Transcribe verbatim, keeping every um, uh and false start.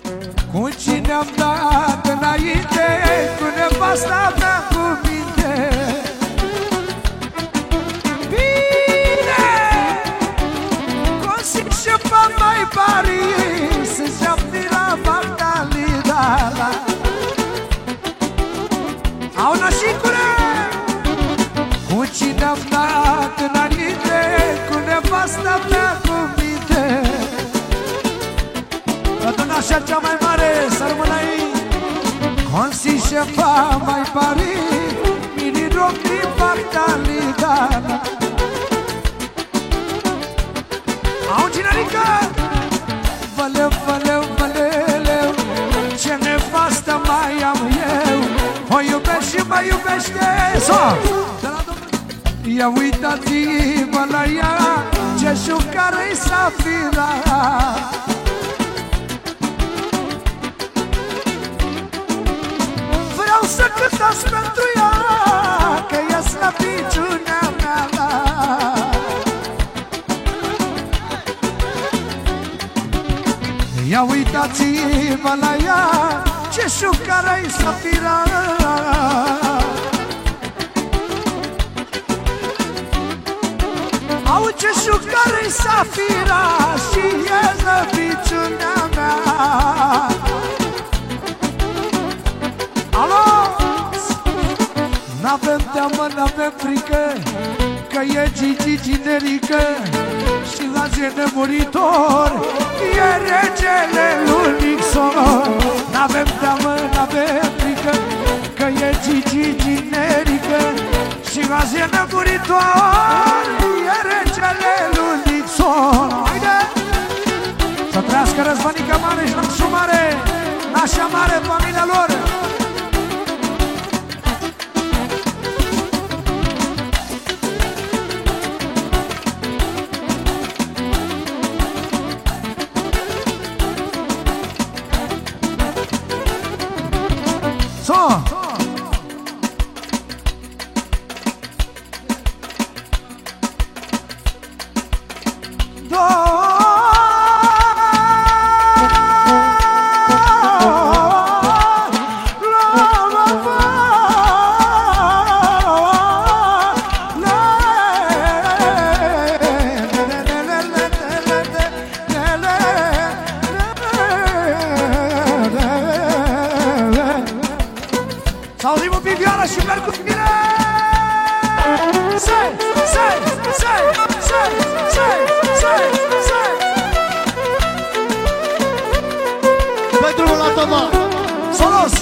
Cu cine am dat înainte, cu nevasta mea cu minte. Bine! Consi și pa mai pari, să șapti la Magdalena. Au nașicule! Cu cine am dat înainte, cu nevasta mea cu minte. Aduna și cea mai mare, să rămână aici. Consi șefa mai pari, mini rog din Magdalena. Au cinerică! Văleu, văleu, văleleu, ce nevastă mai am eu. O iubesc și mă iubește. Ia uitați-vă la ea, ce șucară-i Safira. Vreau să cântați pentru ea, că e slăbiciunea mea. Ia uitați-vă la ea, ce șucară-i Safira. Au ce șucară-i Safira și e slăbiciunea mea. Alo! N-avem teamă, n-avem frică, că e Gigi generică și la nemuritor e regele lui Nixon. N-avem teamă, n-avem frică, că e Gigi generică și la nemuritor e regele lui Nixon. Haide! Să trăiască Răzvănică Mare și Nămșu Mare, Nașa Mare, familia lor. So! S-auzim un pic vioara și merg cu mine! Sei, sei, sei, sei, sei, sei, sei. Dă-i drumul la tăma! Solos!